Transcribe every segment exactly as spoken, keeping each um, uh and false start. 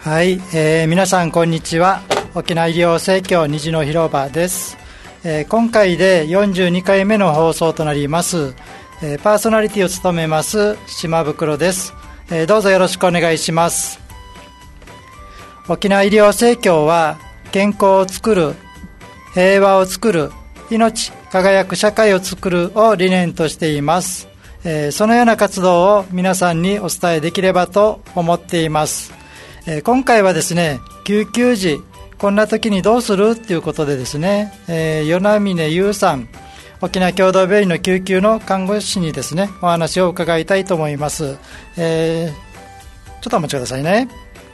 はい、えー、皆さんこんにちは。沖縄医療生協虹の広場です。えー、今回でよんじゅうにかいめの放送となります。えー、パーソナリティを務めます島袋です。えー、どうぞよろしくお願いします。沖縄医療生協は健康をつくる、平和をつくる、命輝く社会をつくるを理念としています。えー、そのような活動を皆さんにお伝えできればと思っています。えー、今回はですね、救急時こんな時にどうするということでですね、えー、与那嶺優さん、沖縄共同病院の救急の看護師にですね、お話を伺いたいと思います。えー、ちょっとお待ちくださいね。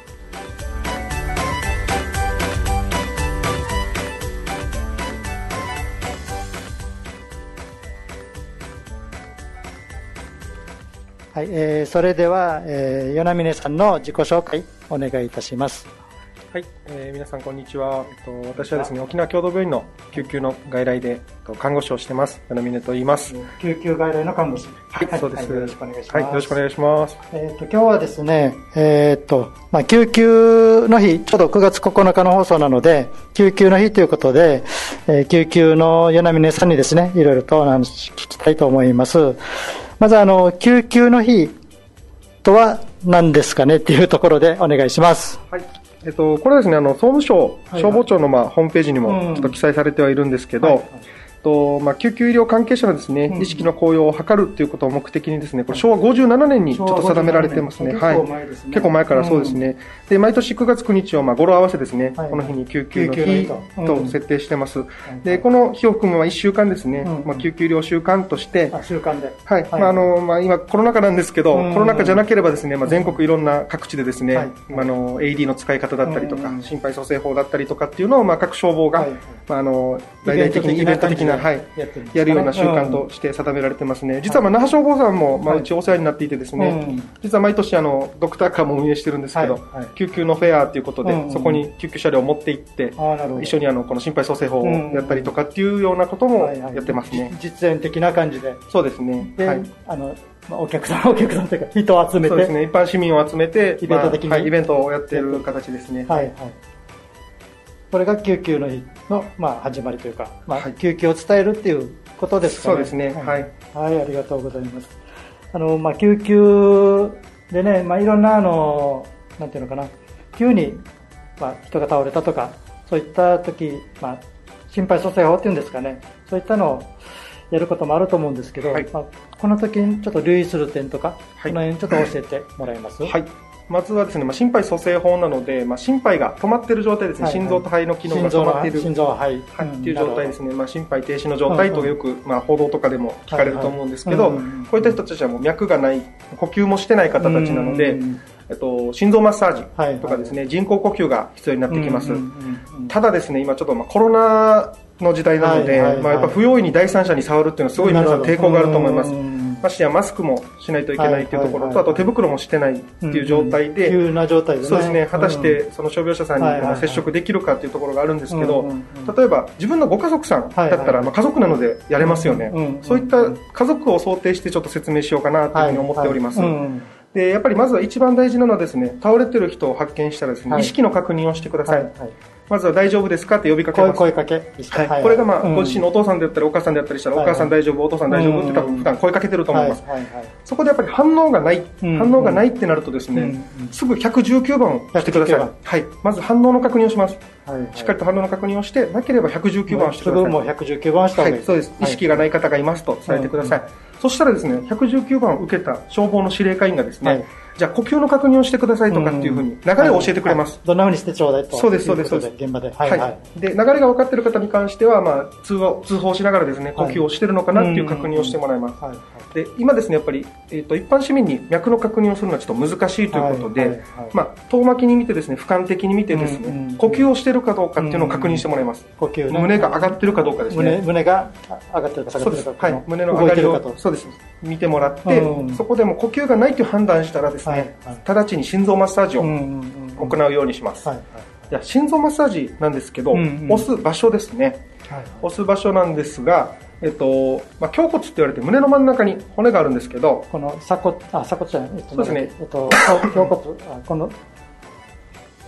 はい、えー、それでは、えー、与那嶺さんの自己紹介お願いいたします。 はい、えー、皆さんこんにちは。えっと、私はですね、沖縄共同病院の救急の外来で、えっと、看護師をしてます与那嶺と言います。 救急外来の看護師。 はい、はい、そうです、 はい、よろしくお願いします。 はい、よろしくお願いします。 えっと、今日はですね、えー、っと、まあ、救急の日、ちょうどくがつここのかの放送なので、救急の日ということで、えー、救急の与那嶺さんにですね、いろいろとお話聞きたいと思います。まず、あの、救急の日とは何ですかねっていうところでお願いします。 はい。えっと、これはですね、あの、総務省消防庁の、まあ、ホームページにもちょっと記載されてはいるんですけど、はいはい、とまあ、救急医療関係者のですね、うん、意識の向上を図るということを目的にですね、これしょうわごじゅうななねんにちょっと定められてますね。はい。結構前からそうですね。うん、で、毎年くがつくにちをまあ語呂合わせですね、はい、この日に救急の日と設定してます。うん、で、この日を含むまあいっしゅうかんですね、うん、まあ、救急医療週間として、 あ、週間で。 はい。はい、まあ、あの、まあ、今コロナ禍なんですけど、うん、コロナ禍じゃなければですね、まあ、全国いろんな各地でですね、はい、まあ、あの、エーイーディー の使い方だったりとか、うん、心肺蘇生法だったりとかっていうのを、まあ、各消防が、はい、まあ、あの、大々的にイベント的な、はい、やるような習慣として定められてますね。実はまあ那覇消防さんもまあうちお世話になっていてですね、実は毎年あのドクターカーも運営してるんですけど、救急のフェアということでそこに救急車両を持って行って一緒にあのこの心肺蘇生法をやったりとかっていうようなこともやってますね。 実演的な感じで。 そうですね。 はい。あのまあ、お客さんお客さんというか人を集めて、 そうですね。一般市民を集めてイベント的に、 まあ、はい、イベントをやっている形ですね。 はいはい。これが救急の日のまあ始まりというか、まあ、救急を伝えるっていうことですかね。 そうですね。はい。 はい、ありがとうございます。あの、まあ、救急でね、まあ、いろんな、あの、なんていうのかな、急に、まあ、人が倒れたとか、そういった時、まあ、心肺蘇生法っていうんですかね、そういったのをやることもあると思うんですけど、はい、まあ、この時にちょっと留意する点とか、はい、この辺ちょっと教えてもらえます？ はい。まずはですね、まあ、心肺蘇生法なので、まあ、心肺が止まっている状態ですね、はいはい、心臓と肺の機能が止まっている、 心臓は肺、 はい、っていう状態ですね、まあ、心肺停止の状態とよく、うんうん、まあ、報道とかでも聞かれると思うんですけど、はいはい、こういった人たちはもう脈がない、呼吸もしてない方たちなので、えっと、心臓マッサージとかですね、はいはい、人工呼吸が必要になってきます。ただですね、今ちょっとまあコロナの時代なので、はいはいはい、まあ、やっぱ不用意に第三者に触るっていうのはすごい皆さん抵抗があると思います。ましてやマスクもしないといけないというところと、あと手袋もしてないっていう状態で、 急な状態でね。 そうですね、果たしてその傷病者さんに接触できるかというところがあるんですけど、例えば自分のご家族さんだったら、まあ家族なのでやれますよね。そういった家族を想定してちょっと説明しようかなというふうに思っております。で、やっぱりまずは一番大事なのはですね、倒れてる人を発見したらですね、意識の確認をしてください。まずは大丈夫ですかって呼びかけます。 声かけ。 はい。これがまあ、ご自身のお父さんであったりお母さんであったりしたら、お母さん大丈夫、お父さん大丈夫って多分普段声かけてると思います。そこでやっぱり反応がない、反応がないってなるとですね、すぐひゃくじゅうきゅうばんをしてください。はい。まず反応の確認をします。しっかりと反応の確認をして、なければひゃくじゅうきゅうばんをしてください。 すぐもうひゃくじゅうきゅうばんした方がいい。 はい、そうです。意識がない方がいますと伝えてください。そしたらですね、ひゃくじゅうきゅうばんを受けた消防の司令課員がですね、じゃあ呼吸の確認をしてくださいとかっていうふうに流れを教えてくれます。 どんなふうにしてちょうだいと。 そうです、そうです、そうです。 現場で。 はい。で、流れが分かっている方に関しては、まあ、通話、通報しながらですね、呼吸をしているのかなっていう確認をしてもらいます。で、今ですね、やっぱり、えっと、一般市民に脈の確認をするのはちょっと難しいということで、まあ、遠巻きに見てですね、俯瞰的に見てですね、呼吸をしているかどうかっていうのを確認してもらいます。 呼吸ね。 胸が上がっているかどうかですね。 胸が上がってるか下がってるか。 はい。胸の上がりを、そうです。見てもらって、そこでも呼吸がないという判断したらですね、直ちに心臓マッサージを行うようにします。じゃあ心臓マッサージなんですけど、押す場所ですね。押す場所なんですが、えっと、まあ、胸骨って言われて胸の真ん中に骨があるんですけど、 この鎖骨、あ、鎖骨じゃない、えっと、 そうですね。 えっと、胸骨、あ、この、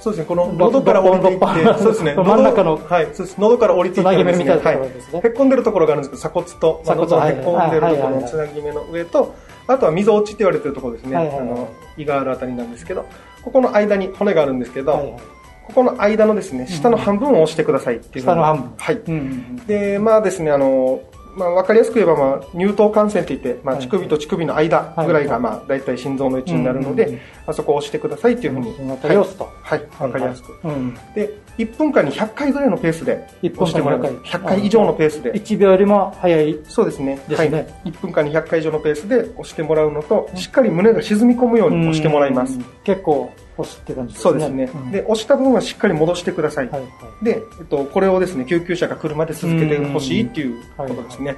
そうですね、この喉から降りていって、そうですね、 真ん中の、 はい、そうです、喉から降りていってですね、はい、へっこんでるところがあるんですけど、鎖骨と、鎖骨のへっこんでるところのつなぎ目の上と、あとは溝落ちって言われてるところですね、あの胃があるあたりなんですけど、ここの間に骨があるんですけど、はいはい、ここの間のですね、下の半分を押してくださいっていう。 下の半分。 はい。うんうんうん、で、まあですね、あの、まあ、わかりやすく言えば、まあ、乳頭幹線って言って、まあ、乳首と乳首の間ぐらいが、まあ、大体心臓の位置になるので、まあ、そこを押してくださいっていうふうに。 わかりやすく。 はい。わかりやすく。で、いっぷんかんにひゃっかいぐらいのペースで押してもらう。ひゃっかい以上のペースで。 いちびょうよりも早い。 そうですね。はい。いっぷんかんにひゃっかい以上のペースで押してもらうのと、しっかり胸が沈み込むように押してもらいます。 結構。押すって感じですね。 そうですね。うん、で、押した分はしっかり戻してください。はいはい、で、えっと、これをですね、救急車が来るまで続けてほしいっていうことですね。はいはい、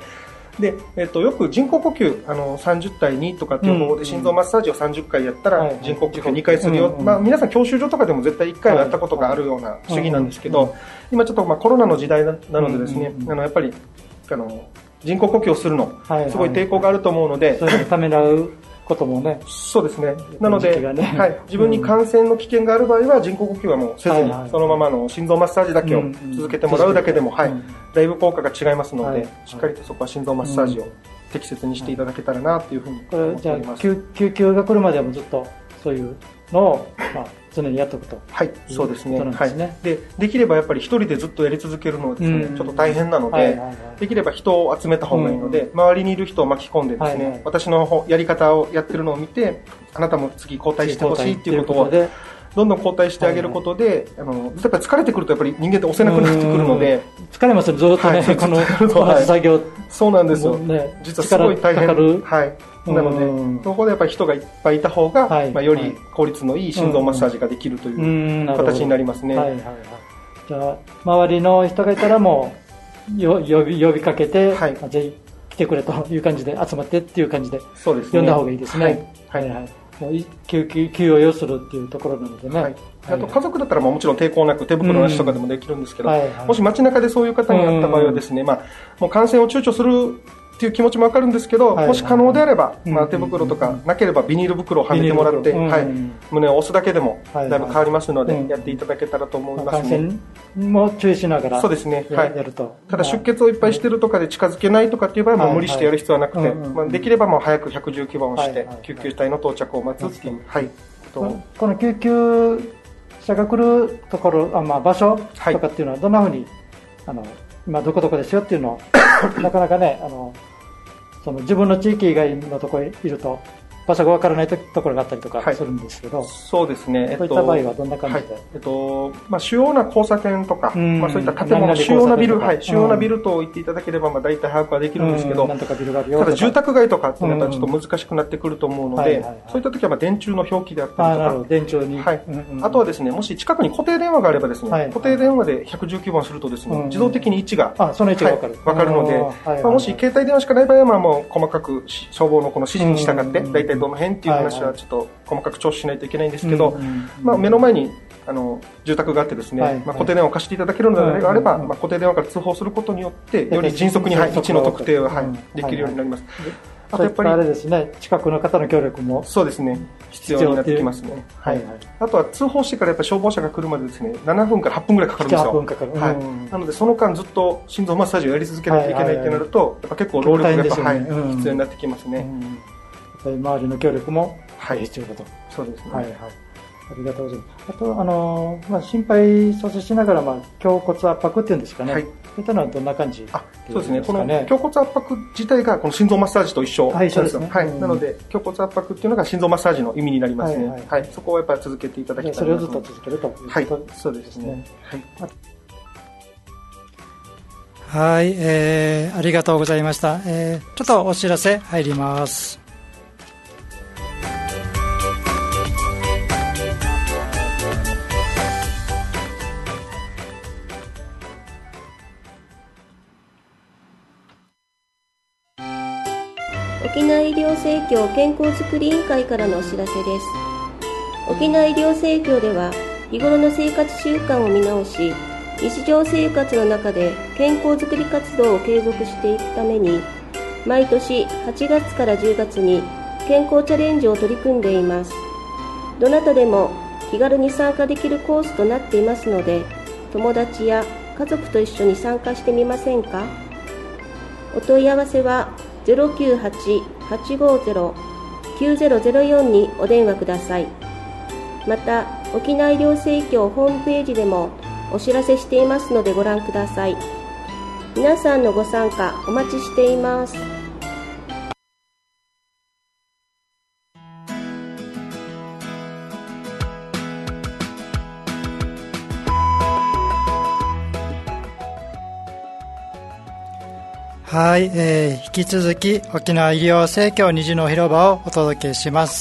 で、えっと、よく人工呼吸、あの、さんじゅうたいにとかっていう方法で心臓マッサージをさんじゅっかいやったら、人工呼吸にかいするよ。まあ、皆さん教習所とかでも絶対いっかいはやったことがあるような主義なんですけど、今ちょっとまあコロナの時代なのでですね、あの、やっぱり、あの、人工呼吸をするの、すごい抵抗があると思うので、 それにためらうこともね。 そうですね。なので、ね、はい、自分に感染の危険がある場合は人工呼吸はもうせずに、はいはい、そのままの心臓マッサージだけを続けてもらうだけでも、うんうん、はい、だいぶ効果が違いますので、はい、しっかりとそこは心臓マッサージを適切にしていただけたらなというふうに思っております。 これじゃあ救急が来るまではもうずっとそういうのを、まあ、常にやっておくと。 はい、そうですね。はい。で、できればやっぱり一人でずっとやり続けるのはですね、ちょっと大変なので、できれば人を集めた方がいいので、周りにいる人を巻き込んでですね、私のやり方をやってるのを見て、あなたも次交代してほしいっていうことを、どんどん交代してあげることで、あの、やっぱり疲れてくるとやっぱり人間って押せなくなってくるので、 疲れますよ、ずっとね、この同じ作業。 そうなんですよ。実はすごい大変。はい。なので、そこでやっぱり人がいっぱいいた方が、はい、まあ、より効率のいい心臓マッサージができるという形になりますね。はいはいはい、 じゃあ、周りの人がいたらもう、よ呼び、呼びかけて、はい、ぜひ来てくれという感じで、集まってっていう感じで、そうですね、呼んだ方がいいですね。はい。はいはい、もう救急、救を要するっていうところなのでね。はい、 あと家族だったらもちろん抵抗なく手袋なしとかでもできるんですけど、はいはい、もし街中でそういう方に会った場合はですね、まあ、もう感染を躊躇するっていう気持ちもわかるんですけど、はい、もし可能であれば、まあ、手袋とかなければビニール袋をはめてもらって、はい、胸を押すだけでもだいぶ変わりますので、はいはい、やっていただけたらと思いますね。 感染も注意しながら、 そうですね、 はい、やると。 ただ出血をいっぱいしてるとかで近づけないとかっていう場合はもう無理してやる必要はなくて、まあ、できればもう早くひゃくじゅうきばんを押して、救急隊の到着を待つっていう、はい、 この救急車が来るところ、あ、まあ、場所とかっていうのはどんなふうに、あの今どこどこですよっていうのをなかなかね、あのその自分の地域以外のところにいると場所が分からないところがあったりとかするんですけど、はい、 そうですね、 そういった場合はどんな感じで、はい、 えっとまあ、主要な交差点とか、まあ、そういった建物、主要なビル、はい、主要なビルと言っていただければ、まあ、大体把握はできるんですけど、 なんとかビルがあるよただ住宅街とかってなったらちょっと難しくなってくると思うので、そういった時はまあ電柱の表記であったりとか、 あ、電柱に、 はい、うんうん、あとはですね、もし近くに固定電話があればですね、はい、固定電話でひゃくじゅうきゅうばんするとですね、うん、自動的に位置が、 あ、その位置が分かる、 はい、分かるので、はい、まあ、もし携帯電話しかない場合は、まあ、もう細かく消防のこの指示に従って、大体どの辺っていう話はちょっと細かく聴取しないといけないんですけど、まあ、目の前にあの住宅があってですね、はい、まあ、固定電話を貸していただけるのであれば、まあ、固定電話から通報することによってより迅速に、はい、位置の特定を、はい、できるようになります。 あとやっぱりあれですね、近くの方の協力もそうですね、必要になってきますね。はいはい、あとは通報してからやっぱ消防車が来るまでですね、ななふんからはっぷんぐらいかかるんですよ。はっぷんかかる。はい。なのでその間ずっと心臓マッサージをやり続けないといけないってなると、やっぱ結構労力がやっぱ、はい、必要になってきますね。うん、やっぱり周りの協力も必要だと。はい、 そうですね。 はいはい。ありがとうございます。あと、あのー、まあ、心配蘇生しながら、まあ、胸骨圧迫っていうんですかね。はい。そういったのはどんな感じですかね。あ、 そうですね。この胸骨圧迫自体が、この心臓マッサージと一緒なんですよ。はい、そうですね。はい。なので、胸骨圧迫っていうのが心臓マッサージの意味になりますね。はい、はいはい。そこをやっぱり続けていただきたいなと。 それをずっと続けるということですね。はい。 そうですね。はい。 はい、えー、ありがとうございました。えー、ちょっとお知らせ入ります。 沖縄医療生協健康づくり委員会からのお知らせです。沖縄医療生協では日頃の生活習慣を見直し、日常生活の中で健康づくり活動を継続していくために、毎年はちがつからじゅうがつに健康チャレンジを取り組んでいます。どなたでも気軽に参加できるコースとなっていますので、友達や家族と一緒に参加してみませんか？お問い合わせは ゼロきゅうはち はちごゼロ きゅうゼロゼロよん にお電話ください。また、沖縄医療生協ホームページでもお知らせしていますのでご覧ください。皆さんのご参加お待ちしています。 はい、えー、引き続き沖縄医療生協虹の広場をお届けします。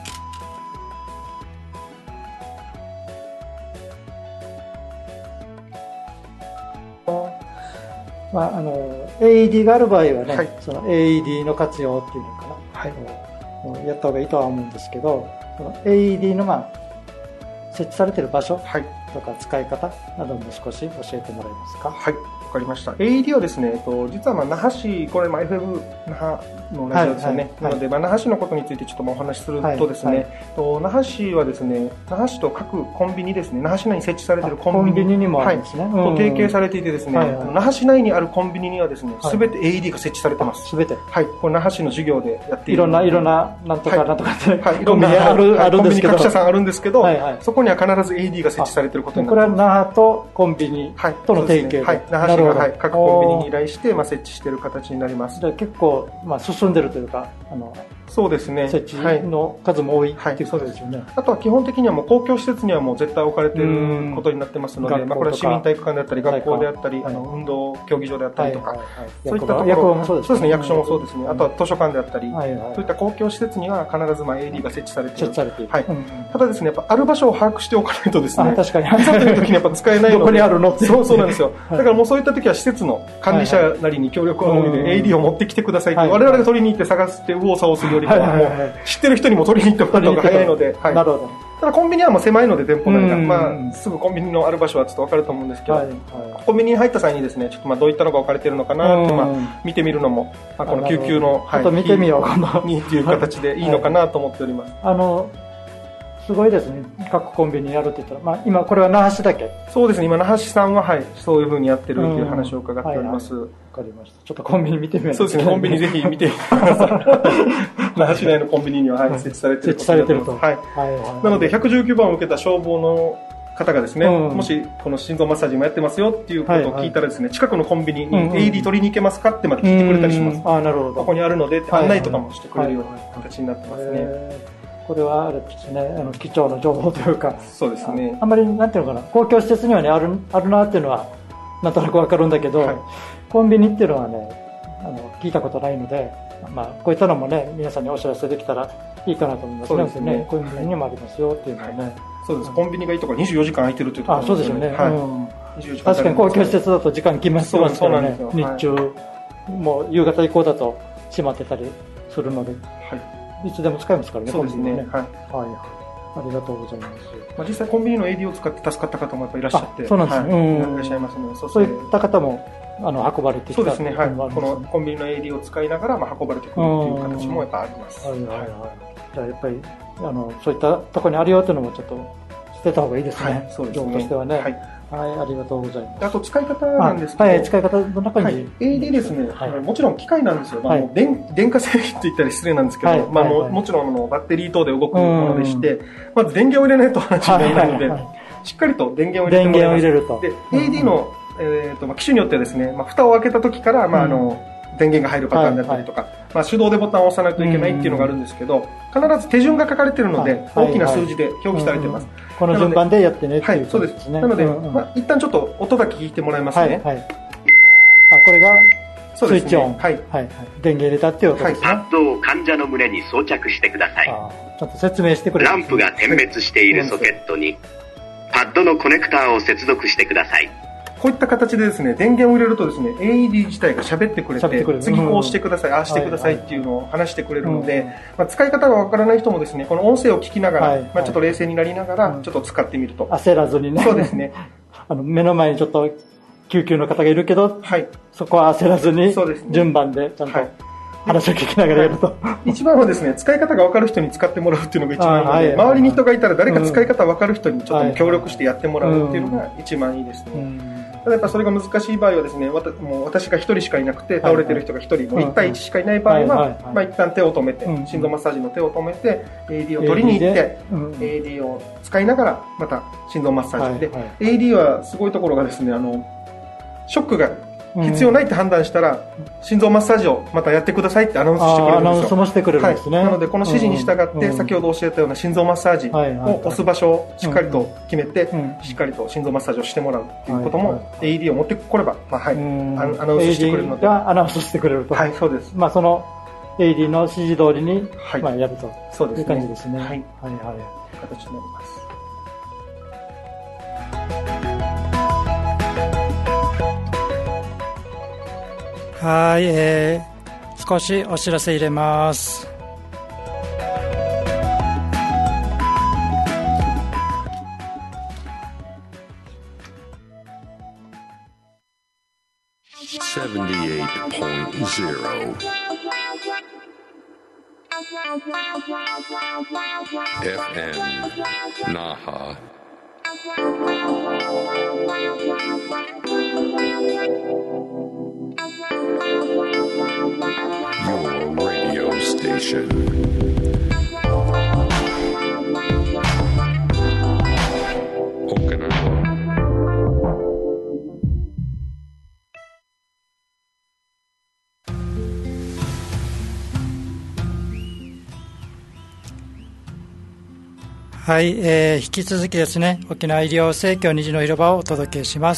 まあ、あの エーイーディー がある場合はね、はい、その エーイーディー の活用っていうのかな、はい、やった方がいいとは思うんですけど、その エーイーディー の、まあ、設置されている場所とか使い方なども少し教えてもらえますか？ はい、わかりました。 エーイーディー はですね、えっと、実はまあ那覇市、これまあ エフエム 那覇のラジオですよね、はいはいはい、なのでまあ那覇市のことについてちょっとまあお話しするとですね、はいはい、と那覇市はですね、那覇市と各コンビニですね、那覇市内に設置されているコンビニ、 コンビニにもあるんですね、はい、 と提携されていてですね、はいはい、那覇市内にあるコンビニにはですね、すべて エーイーディー が設置されてます。 すべて、 はい、これ那覇市の事業でやっているいろんないろんななんとかなんとかって、 はい、いろんなあるあるんですけど、 コンビニ各社さんあるんですけど、 はいはい、 そこには必ず エーイーディー が設置されていることになっています。 これは那覇とコンビニとの提携で、 はい、那覇市が、はい、各コンビニに依頼して、まあ、設置している形になります。 で結構、まあ、進んでるというか、あのそうですね、 設置の数も多い、はい、っていうことですよね。 あとは基本的にはもう公共施設にはもう絶対置かれていることになってますので、まあ、これは市民体育館であったり学校であったり、あの運動競技場であったりとか、はいはいはい、そういったところ、役場もそうですね、そうですね、役所もそうですね、あとは図書館であったり、はいはい、そういった公共施設には必ずまあ エーディー が設置されている。設置されている、はい、うん、ただですね、やっぱある場所を把握しておかないとですね、 確かにいざという時にやっぱ使えないので、 どこにあるのって、 そうそうなんですよ。だからもうそういった時は施設の管理者なりに協力を仰いで エーディー を持ってきてくださいって、はいはい、我々が取りに行って探して右往左往するよりかはもう知ってる人にも取りに行ってもらった方が早いので、はい、なるほど。ただコンビニはもう狭いので店舗内が、まあ、すぐコンビニのある場所はちょっと分かると思うんですけど、はいはい、コンビニに入った際にですね、ちょっとまあどういったのが置かれているのかなってまあ見てみるのも、まあ、この救急の、 はい、ちょっと見てみようかなにっていう形でいいのかなと思っております。 はい、あのすごいですね、各コンビニやるって言ったら、まあ、今これは那覇市だけ。 そうですね、今那覇市さんは、はい、そういう風にやってるっていう話を伺っております。わ、 はいはい、かりました。ちょっとコンビニ見てみます。 そうですね、コンビニぜひ見てみてください。那覇市内のコンビニには、はい、設置されている。 設置されてると。 はい。はいはい、なのでひゃくじゅうきゅうばんを受けた消防の方がですね、うん、もしこの心臓マッサージもやってますよっていうことを聞いたらですね、はいはい、近くのコンビニに エーイーディー 取りに行けますかってまで聞いてくれたりします。うんうん、あ、なるほど。ここにあるのでって案内とかもしてくれるような形になってますね。はいはいはい、 これはあれですね、あの貴重な情報というか、 そうですね。 あんまりなんていうのかな、公共施設にはねあるあるなっていうのはなんとなくわかるんだけど、はい、コンビニっていうのはね、あの聞いたことないので、まあこういったのもね皆さんにお知らせできたらいいかなと思いますね。そうですね。コンビニにもありますよっていうのはね。はい、 そうです。コンビニがいいところにじゅうよじかん空いてるというところ、 あ、そうですよね。 はい。 うん、確かに公共施設だと時間決まってますからね。日中、はい、もう夕方以降だと閉まってたりするので。はい。いつでも使えますからね、 そうですね。 ね、はい。はい。ありがとうございます。 まあ、実際コンビニの エーディー を使って助かった方もやっぱいらっしゃって。 そうなんですね。はい、 うん。いらっしゃいますね。 そういった方も、あの、運ばれてきた。 そうですね。はい。このコンビニの エーディー を使いながら、まあ、運ばれてくるっていう形もやっぱあります。はいはいはい。 じゃあやっぱり、あの、そういったところにあるよっていうのもちょっと捨てた方がいいですね。はい、そうですね。情報としてはね。はい。はい、ありがとうございます。 あと使い方なんですけど、 はい、使い方の中に、はい、 エーディー ですね、はい、もちろん機械なんですよ。まあ、はい、電, 電化製品と言ったら失礼なんですけど、はい、まあ、も, もちろんあのバッテリー等で動くものでして、まず電源を入れないと話にならないので、はいはいはい、しっかりと電源を入れてもらいます。電源を入れると。で、エーディー の、えーとまあ、機種によってはですね、まあ、蓋を開けた時から、まああの、うん、電源が入るパターンだったりとか、はいはい、まあ、手動でボタンを押さないといけないっていうのがあるんですけど、必ず手順が書かれているので、大きな数字で表記されています。 この順番でやってねっていうことですね。はい、そうです。なので、まあ、一旦ちょっと音だけ聞いてもらいますね。はいはい、 あ、これがスイッチオン。はい。はい。電源入れたっていう音ですね。 パッドを患者の胸に装着してください。 あ、ちょっと説明してくれ。 ランプが点滅しているソケットに、パッドのコネクターを接続してください。 こういった形でですね、電源を入れるとですね、エーイーディー 自体が喋ってくれて、て次こうしてください、うん、ああしてくださいっていうのを話してくれるので、はいはい、まあ、使い方がわからない人もですね、この音声を聞きながら、はいはい、まあ、ちょっと冷静になりながら、ちょっと使ってみると。 焦らずにね。 そうですね。 あの、目の前にちょっと救急の方がいるけど、はい、そこは焦らずに、順番でちゃんと。はい、 話を聞きながらやると、 はい、一番はですね、使い方が分かる人に使ってもらうっていうのが一番いいので、はい、周りに人がいたら誰か使い方分かる人にちょっと協力してやってもらうっていうのが一番いいですね。うんうん、ただやっぱそれが難しい場合はですね、わたもう私が一人しかいなくて倒れてる人が一人、もういち対いちしかいない場合は、まあ一旦手を止めて、心臓マッサージの手を止めて エーディー を取りに行って、エーディー を使いながらまた心臓マッサージで、はいはい、エーディー はすごいところがですね、あのショックが必要ないって判断したら、うん、心臓マッサージをまたやってくださいってアナウンスしてくれるんですよ。 アナウンスもしてくれるんですね。 はい、なのでこの指示に従って、うん、先ほど教えたような心臓マッサージを押す場所をしっかりと決めて、うん、しっかりと心臓マッサージをしてもらうっていうことも、はいはい、エーディー を持ってこれば、まあはい、アナウンスしてくれるので、 エーディー がアナウンスしてくれると、 はい、そうです。 まあその エーディー の指示通りに、はい、まあやると、 そうですね、 いう感じですね。はい、はいはい、 形になります。 はい、えー、少しお知らせ入れます。 セブンティーエイトポイントゼロ エフエム Naha Your radio station. Okinawa. はい、えー、引き続きですね、沖縄医療生協虹の広場をお届けします。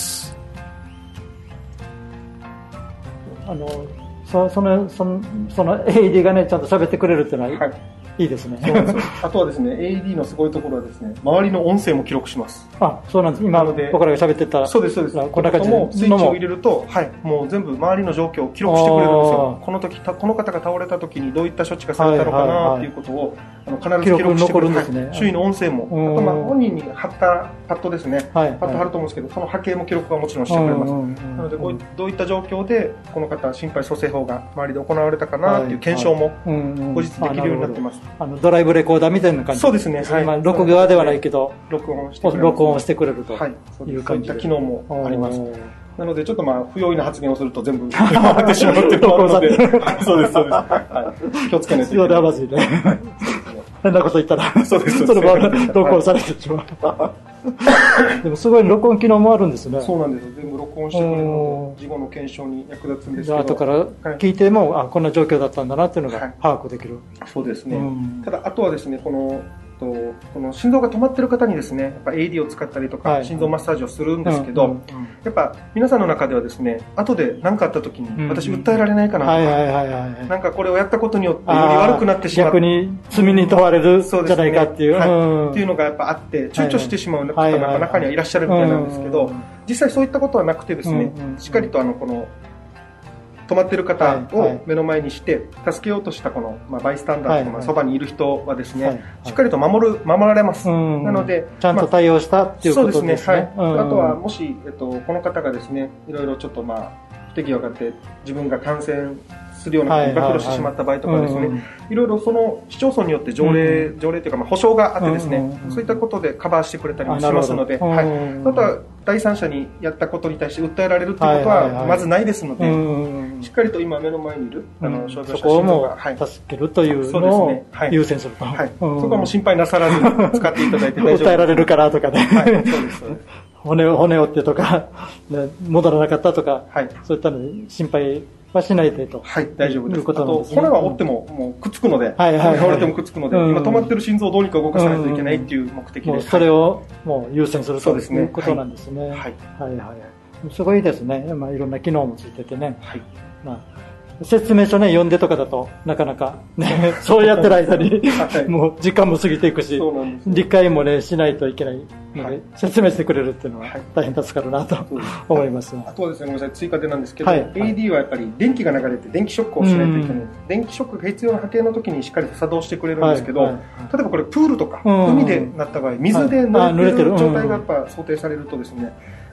あのそ, そのそのその エーディー がねちゃんと喋ってくれるっていうのは、はい、いいですね。 そうですあとはですね エーディー のすごいところはですね、周りの音声も記録します。 あ、そうなんです。今僕らが喋ってた、 そうですそうです。こんな感じでスイッチを入れると、はい、もう全部周りの状況を記録してくれるんですよ。この時この方が倒れた時にどういった処置がされたのかなっていうことを、あの必ず記録してくれるんですね。周囲の音声も、あとまあ本人に貼ったパッドですね、はい、パッド貼ると思うんですけど、その波形も記録はもちろんしてくれます。なのでこうどういった状況でこの方心肺蘇生法が周りで行われたかなっていう検証も後日できるようになってます。 あのドライブレコーダーみたいな感じ。 そうですね。はい、 まあ録画ではないけど、 録音してくれる。 録音してくれるという感じで。 そういった機能もあります。なのでちょっとまあ不用意な発言をすると全部回ってしまうっていうのもあるので、そうですそうです。はい、気をつけないといけない。 それはまずいね。変なこと言ったら、そうです。そのまま録音されてしまう。でもすごい録音機能もあるんですね。 そうなんですよ。全部録音してくれるので、事後の検証に役立つんですけど。 後から聞いても、はい、あ、こんな状況だったんだなっていうのが把握できる。 はい、そうですね。ただあとはですね、このこの心臓が止まっている方にですね、やっぱ エーディー を使ったりとか、はい、心臓マッサージをするんですけど、うんうんうん、やっぱ皆さんの中ではですね、後で何かあった時に私訴えられないかなとか、なんかこれをやったことによってより悪くなってしまう、 逆に罪に問われるんじゃないかっていう、 はい、っていうのがやっぱあって躊躇してしまう方もやっぱ中にはいらっしゃるみたいなんですけど、実際そういったことはなくてですね、うんうん、しっかりとあのこの止まっている方を目の前にして助けようとしたこの、まあ、バイスタンダーとか、まあ、そばにいる人はですね、はいはい、しっかりと守る守られます。なのでちゃんと対応したっていうことですね。 そうですね。はい。あとはもし、えっと、この方がですね、いろいろちょっとまあ不手際があって自分が感染するようなことに暴露してしまった場合とかですね、いろいろその市町村によって条例、うん、条例というかまあ保証があってですね、うん、そういったことでカバーしてくれたりもしますので、あ、はい、あとは第三者にやったことに対して訴えられるということはまずないですので、はいはいはい、しっかりと今目の前にいる、 うん、あの傷病者心臓が、はい、助けるというのを優先すると、 はいはい、そこはもう心配なさらず使っていただいて大丈夫です。 訴えられるからとかね、はい、そうですそうです。骨を骨折ってとか、ね、戻らなかったとか、はい、そういったのに心配はしないでと。 はい、大丈夫です。いうことなんですね。あと骨は折ってももうくっつくので、はいはいはい、折れてもくっつくので、うん、今止まってる心臓をどうにか動かさないといけないっていう目的で、 もうそれをもう優先するということなんですね。はい、はいはいはい。すごいですね。まあいろんな機能もついててね。はい。まあ説明書ね読んでとかだとなかなかねそうやってる間にもう時間も過ぎていくし、理解もねしないといけないので、説明してくれるっていうのは大変助かるなと思います。 あとはですね、ごめんなさい、追加でなんですけど、はい、エーディー はやっぱり電気が流れて電気ショックをしないといけない。電気ショックが必要な波形の時にしっかりと作動してくれるんですけど、はいはい、例えばこれプールとか海でなった場合、水で濡れてる状態がやっぱ想定されるとですね、まあ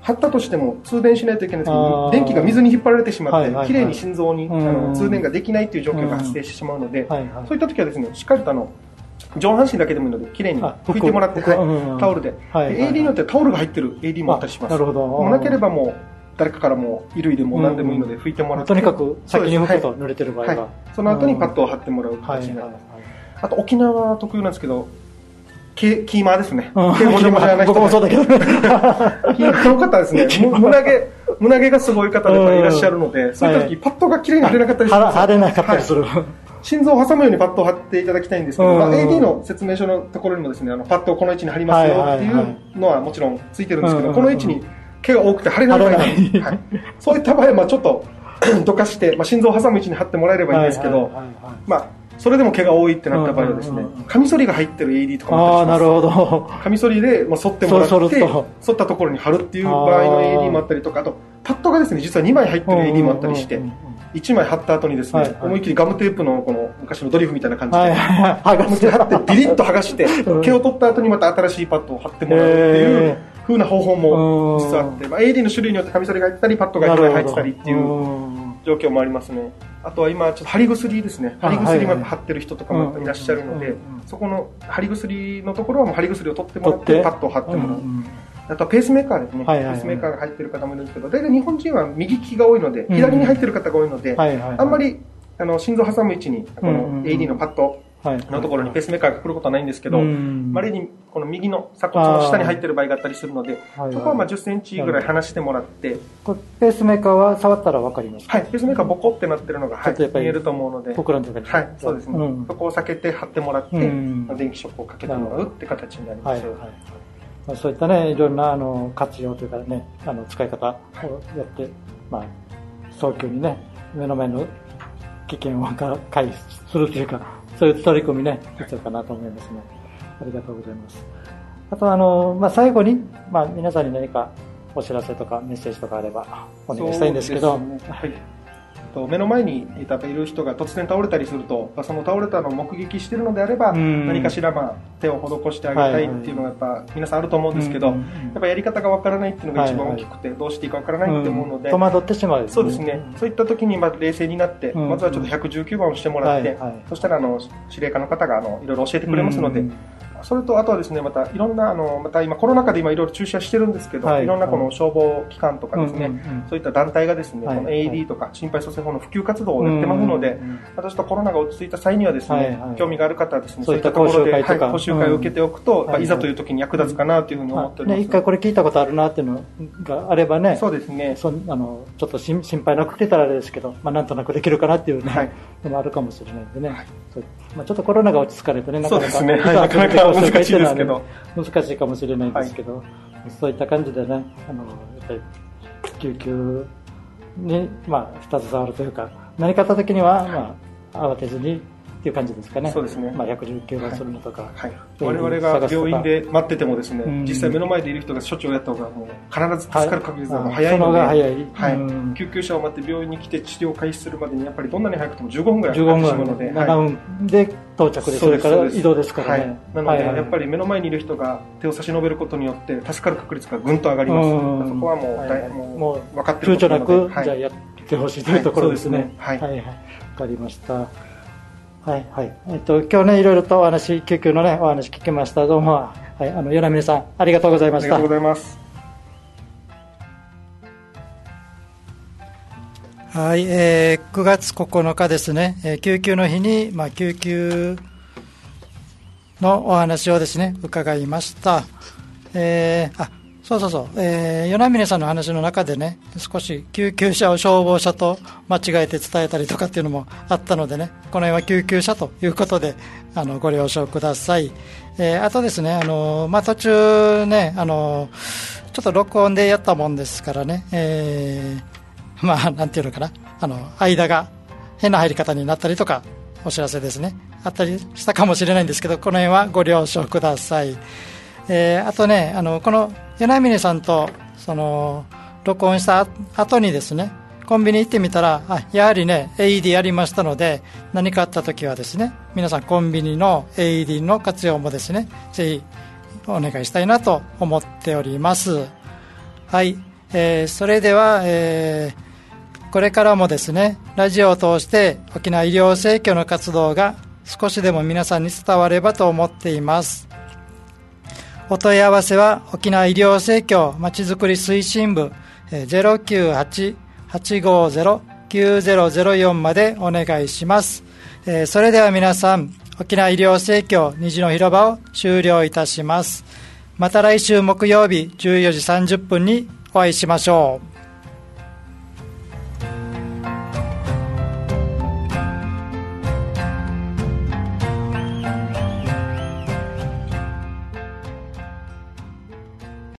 貼ったとしても通電しないといけないんですけど、電気が水に引っ張られてしまって、はいはいはい、きれいに心臓に、うん、あの通電ができないという状況が発生してしまうので、うんはいはい、そういった時はですね、しっかりとあの上半身だけでもいいのできれいに拭いてもらって、はいうん、タオルで、はいはい、エーディー によってはタオルが入ってる エーディー もあったりします。なるほど。もうなければもう誰かからも衣類でも何でもいいので拭いてもらって、 うん、とにかく先に拭くと濡れてる場合は、はいはい、 その後にパッドを貼ってもらう形になります。あと沖縄は特有なんですけど、キーマーですね。毛もじゃもじゃな人。僕もそうだけどね。キーマーの方はですね、胸毛、胸毛がすごい方でいらっしゃるので、そういった時、パッドが綺麗に貼れなかったりします。 貼れなかったりする。はい、 心臓を挟むようにパッドを貼っていただきたいんですけど、まあ、エーディー の説明書のところにもですね、あのパッドをこの位置に貼りますよっていうのはもちろんついてるんですけど、この位置に毛が多くて貼れない場合があるんです。はい、そういった場合は、まあちょっとどかして、まあ、心臓を挟む位置に貼ってもらえればいいんですけど、まあそれでも毛が多いってなった場合はですね、カミソリが入ってる エーディー とかもあったりします。ああ、なるほど。カミソリで、まあ、剃ってもらって、剃ったところに貼るっていう場合の エーディー もあったりとか、あと、パッドがですね、実はにまい入ってる エーディー もあったりして、いちまい貼った後にですね、はいはい、思いっきりガムテープのこの昔のドリフみたいな感じで、はいはい、ガムテープ貼ってビリッと剥がして、毛を取った後にまた新しいパッドを貼ってもらうっていう風な方法も実はあって、まあ、エーディー の種類によってカミソリが入ってたり、パッドがいっかい入ってたりっていう状況もありますね。あとは今ちょっと貼り薬ですね。貼り薬も貼ってる人とかもいらっしゃるので、そこの貼り薬のところはもう貼り薬を取ってもらってパッドを貼ってもらう。あとはペースメーカーですね。はいはいはい、ペースメーカーが入ってる方もいるんですけど、大体日本人は右利きが多いので、左に入ってる方が多いので、はいはいはい、あんまりあの心臓挟む位置にこの エーディー のパッドのところにペースメーカーが来ることはないんですけど、稀にこの右の鎖骨の下に入ってる場合があったりするので、そこはまあじゅっセンチぐらい離してもらって、 これペースメーカーは触ったら分かりますか？ はい、ペースメーカーボコってなってるのが、はい、見えると思うので、 僕らのところに、 はい、そうですね、うん、そこを避けて貼ってもらって、電気ショックをかけてもらうって形になります。はいはいはい、 そういったね、いろんなあの活用というかね、あの使い方をやって、まあ、早急にね、目の前の危険を回避するというか、そういう取り組みね、必要かなと思いますね。ありがとうございます。あとあの、まあ、最後に、まあ、皆さんに何かお知らせとかメッセージとかあればお願いしたいんですけど。はい。 目の前にいる人が突然倒れたりすると、その倒れたのを目撃しているのであれば、何かしらまあ手を施してあげたいっていうのがやっぱ皆さんあると思うんですけど、やっぱやり方がわからないっていうのが一番大きくて、どうしていいかわからないって思うので、 戸惑ってしまう。 そうですね。そういった時にまあ冷静になって、まずはちょっとひゃくじゅうきゅうばんをしてもらって、そしたらあの司令課の方があのいろいろ教えてくれますので、それとあとはですね、またいろんなあのまた今コロナ禍で今いろいろ注射してるんですけど、はい、いろんなこの消防機関とかですね、うんうんうん、そういった団体がですね、はい、この エーディー とか心肺蘇生法の普及活動をやってますので、うんうんうん、私とコロナが落ち着いた際にはですね、はいはい、興味がある方はですね、そういったところで講習会を受けておくと、うん、いざという時に役立つかなというふうに思っております。 ね、一回これ聞いたことあるなっていうのがあればね、 そうですね。 そあのちょっと心配なくてたらあれですけど、まあなんとなくできるかなっていうね、はい、のもあるかもしれないんでね。はい、そうまあちょっとコロナが落ち着かれてね、なかなかそうですね、はい、なかなか難しいですけど。 難しいかもしれないんですけど、はい、そういった感じでね、あのやっぱり救急に、まあ、携わるというか、何かあった時には、まあ、慌てずにっていう感じですかね。 そうですね。 まあ、ひゃくじゅうきゅうばんするのとか、 はいはい、我々が病院で待っててもですね、うん、実際目の前でいる人が処置をやった方がもう必ず助かる確率が早いので、はい、早い、はい、うん、救急車を待って病院に来て治療を開始するまでにやっぱりどんなに早くてもじゅうごふんぐらいかかってしまうので、 ななふんで到着で、それから移動ですからね。はい、 なので、はいはい、やっぱり目の前にいる人が手を差し伸べることによって助かる確率がぐんと上がります。うん、そこはもう、はいはい、もう分かってることなので、 躊躇なく、はい、じゃあやってほしいというところですね。はい、はい、はい、わかりました。はいはい。えっと、今日ね、いろいろとお話、救急のね、お話聞きました。どうも、はい、あの、与那嶺さん、ありがとうございました。 ありがとうございます。 はい、えー、くがつここのかですね、えー、救急の日に、まあ、救急のお話をですね、伺いました。えー、あ、そうそうそう、えー、与那嶺さんの話の中でね、少し救急車を消防車と間違えて伝えたりとかっていうのもあったのでね、この辺は救急車ということで、あの、ご了承ください。えー、あとですね、あの、まあ、途中ね、あの、ちょっと録音でやったもんですからね、えー、まあ、なんていうのかな、あの、間が変な入り方になったりとか、お知らせですね、あったりしたかもしれないんですけど、この辺はご了承ください。えー、あとね、あの、この、与那嶺さんとその録音した後にですね、コンビニ行ってみたら、あ、やはりね エーイーディー ありましたので、何かあった時はですね、皆さんコンビニの エーイーディー の活用もですね、ぜひお願いしたいなと思っております。はい、 えー、それでは、えー、これからもですね、ラジオを通して沖縄医療生協の活動が少しでも皆さんに伝わればと思っています。お問い合わせは沖縄医療生協まちづくり推進部 ゼロきゅうはち はちごゼロ きゅうゼロゼロよん までお願いします。えー、それでは皆さん、沖縄医療生協虹の広場を終了いたします。また来週木曜日じゅうよじさんじゅっぷんにお会いしましょう。